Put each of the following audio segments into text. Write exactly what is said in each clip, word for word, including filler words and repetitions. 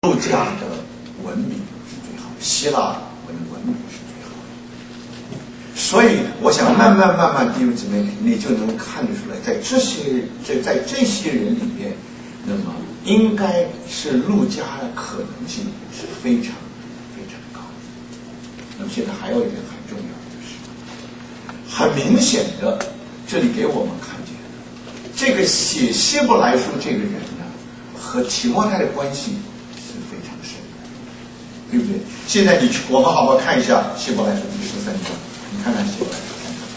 儒家的文明是最好的，希腊文文明是最好的。所以，我想慢慢慢慢，弟兄姊妹，你就能看得出来，在这些这在这些人里面，那么应该是儒家的可能性是非常非常高的。那么现在还有一点很重要的是，很明显的，这里给我们看见，这个写希伯来书这个人呢，和提摩太的关系是非常深的，对不对？现在你我们好好看一下希伯来书第十三章，你看看希伯来书三章。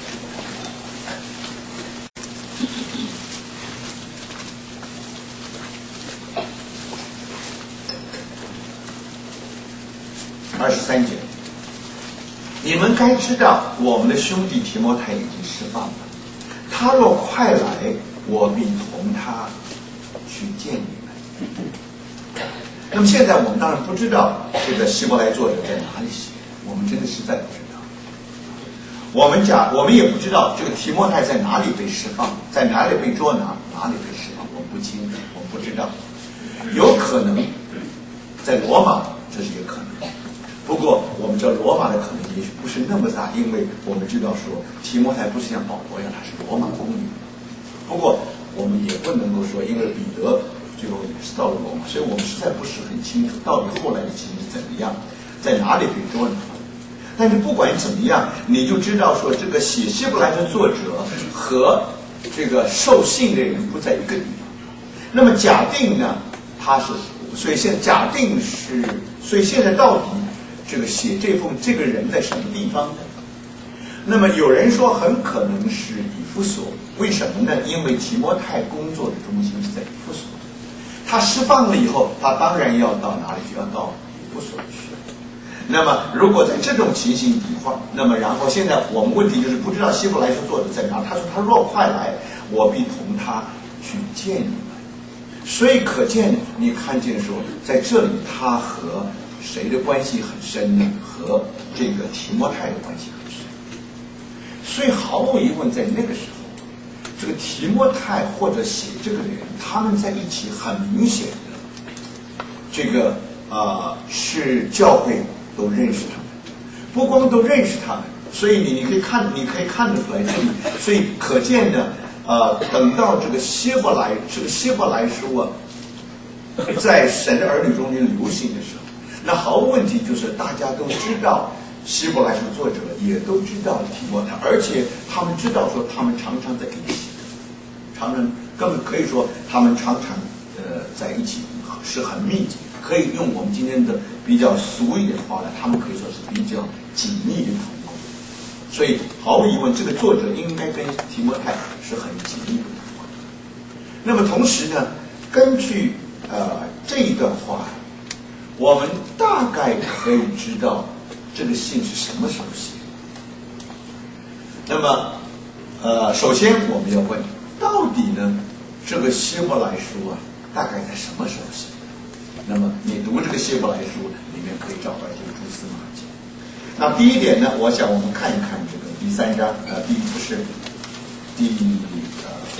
二十三节，你们该知道，我们的兄弟提摩太已经释放了。他若快来，我必同他去见你们。那么现在我们当然不知道这个希伯来作者在哪里写，我们真的实在不知道。我们讲，我们也不知道这个提摩太在哪里被释放，在哪里被捉拿，哪里被释放，我们不清楚，我们不知道。有可能在罗马，这是一个可能。不过我们知道罗马的可能也许不是那么大，因为我们知道说提摩太不是像保罗一样，他是罗马公民。不过我们也不能够说，因为彼得最后也是到了罗马，所以我们实在不是很清楚到底后来的情形怎么样，在哪里被捉拿。但是不管怎么样，你就知道说这个写希伯来的作者和这个受信的人不在一个地方。那么假定呢，他是，所以现在假定是，所以现在到底这个写这封这个人在什么地方呢？那么有人说很可能是以弗所，为什么呢？因为提摩太工作的中心是在以弗所，他释放了以后，他当然要到哪里去？要到以弗所去。那么如果在这种情形底下，那么然后现在我们问题就是不知道希伯来书作者在哪。他说他若快来，我必同他去见你们。所以可见你看见说，在这里他和谁的关系很深呢？和这个提摩太的关系很深。所以毫无疑问，在那个时候，这个提摩太或者写这个人，他们在一起很明显的，这个啊、呃、是教会都认识他们，不光都认识他们，所以你你可以看，你可以看得出来这里，所以可见呢，呃，等到这个希伯来这个希伯来书啊，在神的儿女中间流行的时候，那毫无问题就是大家都知道。希伯来书作者也都知道提摩太，而且他们知道说他们常常在一起，常常根本可以说他们常常呃在一起是很密集，可以用我们今天的比较俗一点的话呢，他们可以说是比较紧密的同工。所以毫无疑问，这个作者应该跟提摩太是很紧密的同工。那么同时呢，根据呃这一段话，我们大概可以知道。这个信是什么时候写？那么，呃，首先我们要问，到底呢，这个希伯来书啊，大概在什么时候写？那么你读这个希伯来书里面可以找到一些蛛丝马迹。那第一点呢，我想我们看一看这个第三章，呃，第不是第呃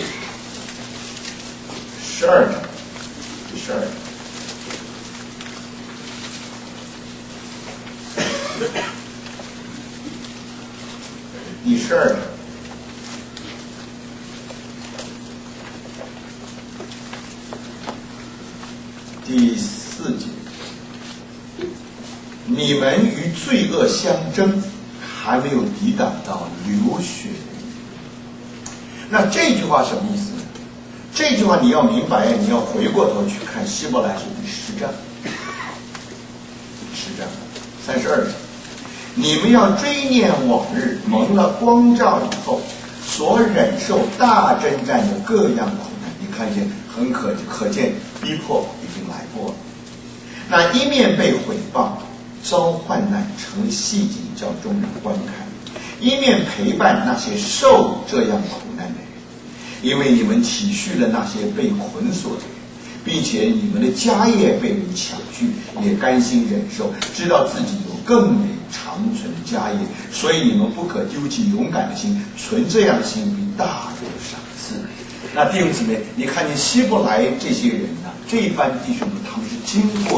十二章，第十二章。第十二章，第四节，你们与罪恶相争，还没有抵挡到流血的地步。那这句话什么意思呢？这句话你要明白，你要回过头去看希伯来书第十章，十章三十二节。你们要追念往日蒙了光照以后所忍受大征战的各样苦难，你看见很可可见逼迫已经来过了。那一面被毁谤，遭患难，成为戏景，叫众人观看；一面陪伴那些受这样苦难的人，因为你们体恤了那些被捆锁的人，并且你们的家业被人抢去，也甘心忍受，知道自己有更美长存的家业，所以你们不可丢弃勇敢的心，存这样的心必大有赏赐。那弟兄姊妹，你看见希伯来这些人呢，这一班弟兄们，他们是经过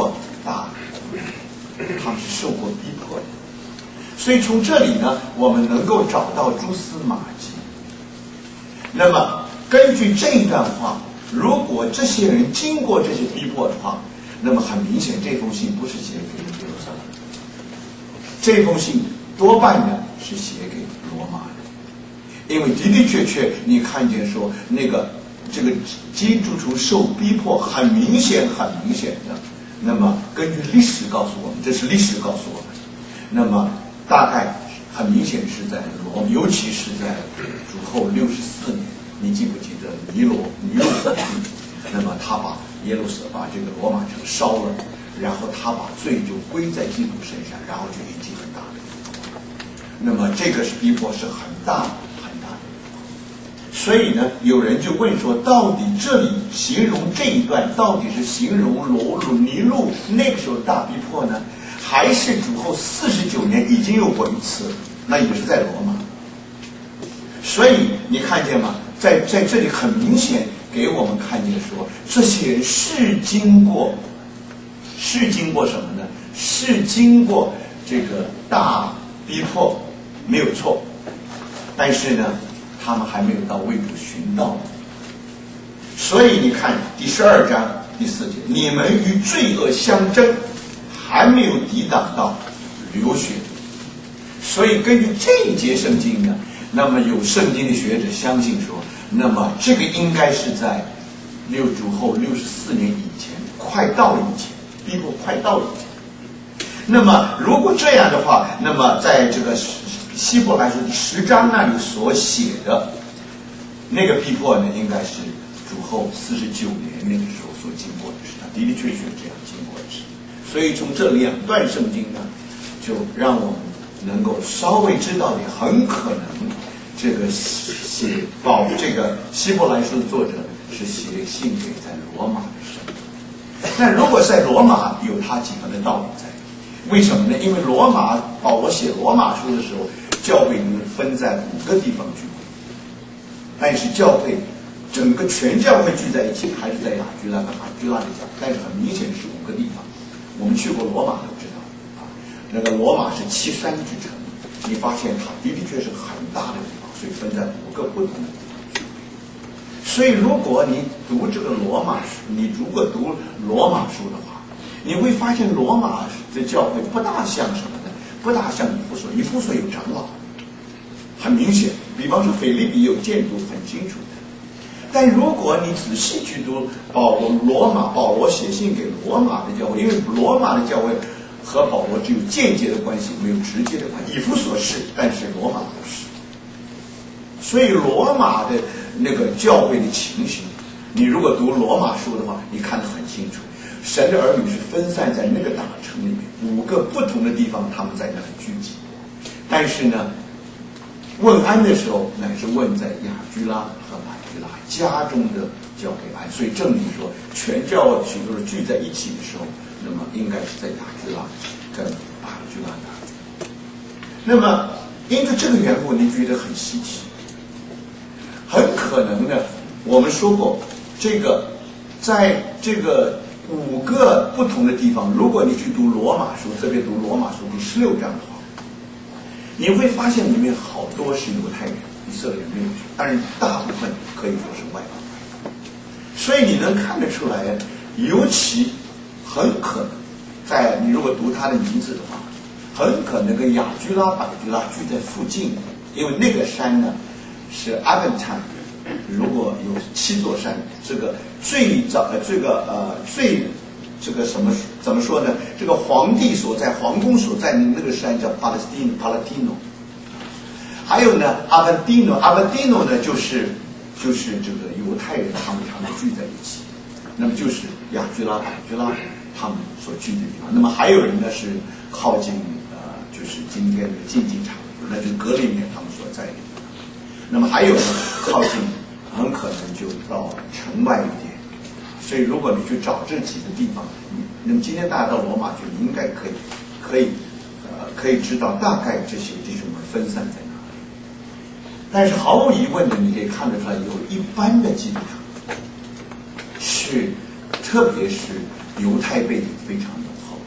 大的，他们是受过逼迫的。所以从这里呢，我们能够找到蛛丝马迹。那么根据这一段话，如果这些人经过这些逼迫的话，那么很明显，这封信不是写给耶路撒冷，这封信多半呢是写给罗马的，因为的的确确，你看见说那个这个基督徒受逼迫，很明显，很明显的。那么根据历史告诉我们，这是历史告诉我们，那么大概很明显是在罗，尤其是在主后六十四年，你记不记得尼罗尼禄的那么他把耶路撒把这个罗马城烧了，然后他把罪就归在基督身上，然后就引起很大的。那么这个是逼迫是很大很大的。所以呢，有人就问说，到底这里形容这一段，到底是形容罗鲁尼禄那个时候大逼迫呢，还是主后四十九年已经有过一次，那也是在罗马。所以你看见吗？在在这里很明显给我们看见说，这些人是经过，是经过什么呢？是经过这个大逼迫，没有错。但是呢，他们还没有到为主寻道。所以你看第十二章第四节，你们与罪恶相争，还没有抵挡到流血。所以根据这一节圣经呢，那么有圣经的学者相信说，那么这个应该是在六主后六十四年以前，快到以前，逼迫快到以前。那么如果这样的话，那么在这个希伯来书第十章那里所写的那个逼迫呢，应该是主后四十九年那个时候所经过的事，他的的确确这样经过的事。所以从这两段圣经呢，就让我们能够稍微知道点，很可能这个写保这个希伯来书的作者是写信给在罗马的人。但如果在罗马有他几分的道理在，为什么呢？因为罗马保罗写罗马书的时候，教会分在五个地方聚会，但是教会整个全教会聚在一起，还是在雅居拉和雅居拉的家，但是很明显是五个地方。我们去过罗马都知道啊，那个罗马是七山之城，你发现它的的确是很大的地方，所以分在五个不同的地方聚会。所以如果你读这个罗马书，你如果读罗马书的话，你会发现罗马的教会不大像什么呢？不大像以弗所，以弗所有长老，很明显。比方说腓立比有建筑，很清楚的。但如果你仔细去读保罗罗马保罗写信给罗马的教会，因为罗马的教会和保罗只有间接的关系，没有直接的关系。以弗所是，但是罗马不是。所以罗马的那个教会的情形，你如果读罗马书的话，你看得很清楚。神的儿女是分散在那个大城里面，五个不同的地方，他们在那里聚集。但是呢，问安的时候，乃是问在雅居拉和马居拉家中的教会安，所以证明说，全教许多人聚在一起的时候，那么应该是在雅居拉跟马居拉那。那么因着这个缘故，你觉得很稀奇。很可能呢，我们说过，这个在这个五个不同的地方，如果你去读罗马书，特别读罗马书第十六章的话，你会发现里面好多是犹太人，以色列人没有去，但是大部分可以说是外邦人。所以你能看得出来，尤其很可能在你如果读他的名字的话，很可能跟雅居拉、百居拉聚在附近，因为那个山呢是阿根坦。如果有七座山，这个最早呃这个呃最这个什么怎么说呢？这个皇帝所在皇宫所在的那个山叫 Palestine Palatino， 还有呢 Aventino Aventino 呢就是就是这个犹太人他们常常聚在一起，那么就是雅居拉、百居拉他们所聚的地方。那么还有人呢是靠近呃就是今天的竞技场，那就是格林面他们所在的地方。那么还有呢靠近很可能就到城外一点。所以如果你去找这几个地方，那么今天大家到罗马去，你应该可以可以呃可以知道大概这些弟兄们分散在哪里。但是毫无疑问的，你可以看得出来，有一般的基督徒是特别是犹太背景非常浓厚，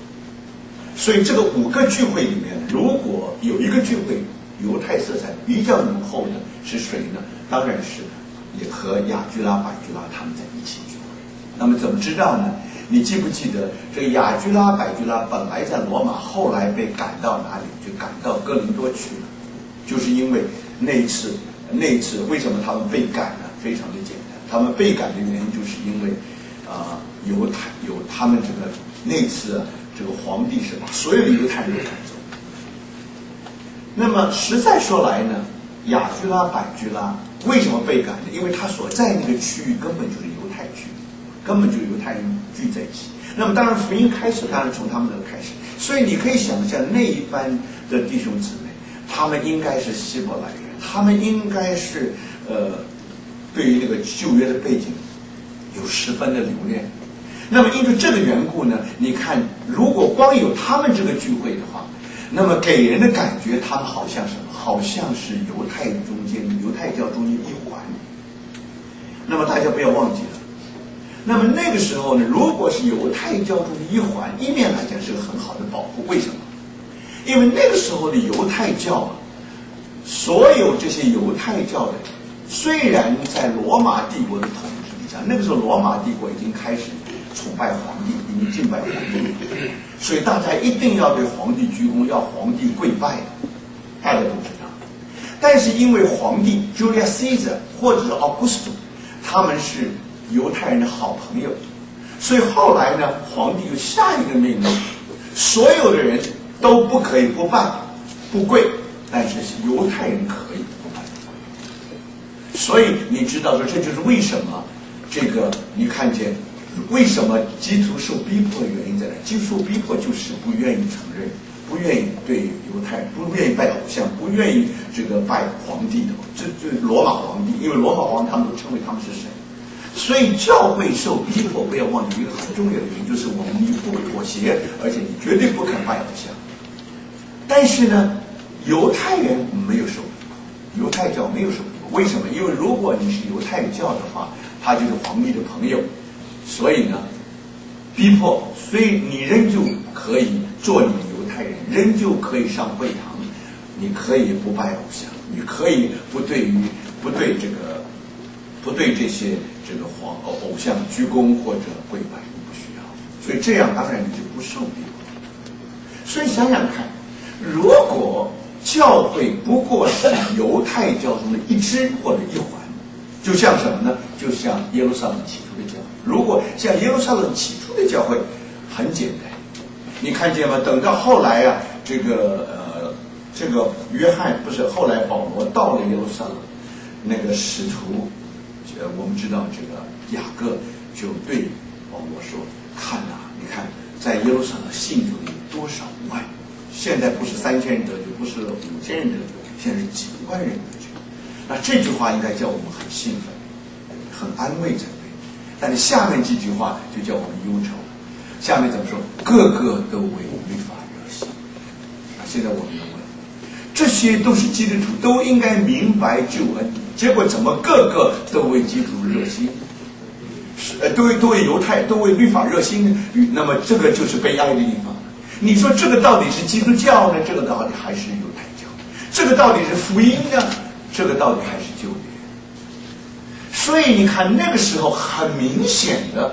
所以这个五个聚会里面，如果有一个聚会犹太色彩比较浓厚的是谁呢？当然是也和雅居拉、百居拉他们在一起聚会。那么怎么知道呢？你记不记得这个雅居拉、百居拉本来在罗马，后来被赶到哪里？就赶到哥林多去了，就是因为那一次，那一次为什么他们被赶呢？非常的简单，他们被赶的原因就是因为啊、呃，犹太有他们这个那次、啊、这个皇帝是把所有的犹太人都赶走。那么实在说来呢，雅居拉、百居拉为什么被赶呢？因为他所在那个区域根本就是犹太区，根本就犹太人聚在一起。那么当然福音开始，当然从他们那开始，所以你可以想象那一班的弟兄姊妹，他们应该是希伯来人，他们应该是呃，对于那个旧约的背景有十分的留恋。那么因为这个缘故呢，你看，如果光有他们这个聚会的话，那么给人的感觉，他们好像什么？好像是犹太中间、犹太教中间一环。那么大家不要忘记了，那么那个时候呢，如果是犹太教中的一环，一面来讲是个很好的保护。为什么？因为那个时候的犹太教啊，所有这些犹太教的人，虽然在罗马帝国的统治底下，那个时候罗马帝国已经开始崇拜皇帝，已经敬拜皇帝，所以大家一定要对皇帝鞠躬，要皇帝跪拜的，大家都知道。但是因为皇帝 Julius Caesar 或者是 Augustus， 他们是犹太人的好朋友，所以后来呢，皇帝有下一个命令，所有的人都不可以不拜不跪，但是犹太人可以不拜不跪。所以你知道说，这就是为什么这个你看见为什么基督受逼迫的原因在哪？基督受逼迫就是不愿意承认，不愿意对犹太人，不愿意拜偶像，不愿意这个拜皇帝的，这这罗马皇帝，因为罗马皇帝他们都称为他们是神。所以教会受逼迫，不要忘记一个很重要的原因，就是我们你不妥协，而且你绝对不肯拜偶像。但是呢，犹太人没有受逼迫，犹太教没有受逼迫。为什么？因为如果你是犹太教的话，他就是皇帝的朋友，所以呢，逼迫，所以你仍旧可以做你的犹太人，仍旧可以上会堂，你可以不拜偶像，你可以不对于不对这个不对这些这个皇偶偶像鞠躬或者跪拜，你不需要。所以这样当然你就不受逼迫。所以想想看，如果教会不过是犹太教中的一支或者一环，就像什么呢？就像耶路撒冷起初的教会。如果像耶路撒冷起初的教会，很简单，你看见吗？等到后来啊，这个呃，这个约翰不是后来保罗到了耶路撒冷，那个使徒，呃，我们知道这个雅各就对保罗说：“看啊，你看在耶路撒冷信主的有多少万？现在不是三千人得救，不是五千人得救，现在是几万人得救。”那这句话应该叫我们很兴奋，很安慰才对。但是下面几句话就叫我们忧愁。下面怎么说？个个都为律法热心。啊，现在我们要问，这些都是基督徒，都应该明白救恩，结果怎么个个都为基督热心？呃，都为都为犹太，都为律法热心呢？那么这个就是悲哀的地方。你说这个到底是基督教呢？这个到底还是犹太教？这个到底是福音呢？这个到底还是旧约？所以你看，那个时候很明显的，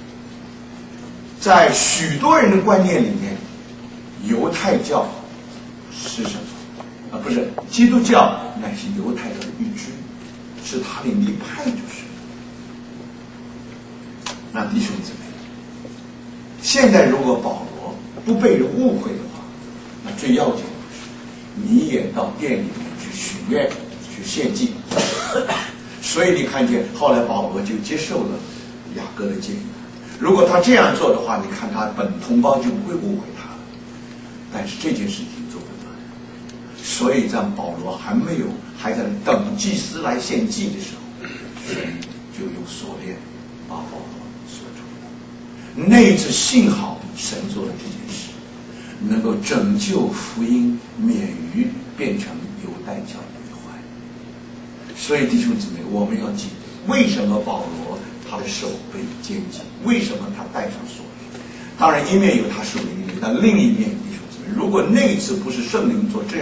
在许多人的观念里面，犹太教是什么？啊，不是基督教，乃是犹太教的一支，是他的一派就是。那弟兄姊妹，现在如果保罗不被人误会的话，那最要紧的是你也到店里面去许愿、去献祭。所以你看见后来保罗就接受了雅各的建议。如果他这样做的话，你看他本同胞就不会误会他了。但是这件事情做不到，所以在保罗还没有还在等祭司来献祭的时候，神就用锁链把保罗锁住了。那一次幸好神做了这件事，能够拯救福音免于变成犹太教的一环。所以弟兄姊妹，我们要记得，为什么保罗他的手被监禁？为什么他戴上锁链？当然一面有他属灵的，但另一面弟兄如果那一次不是圣灵做这样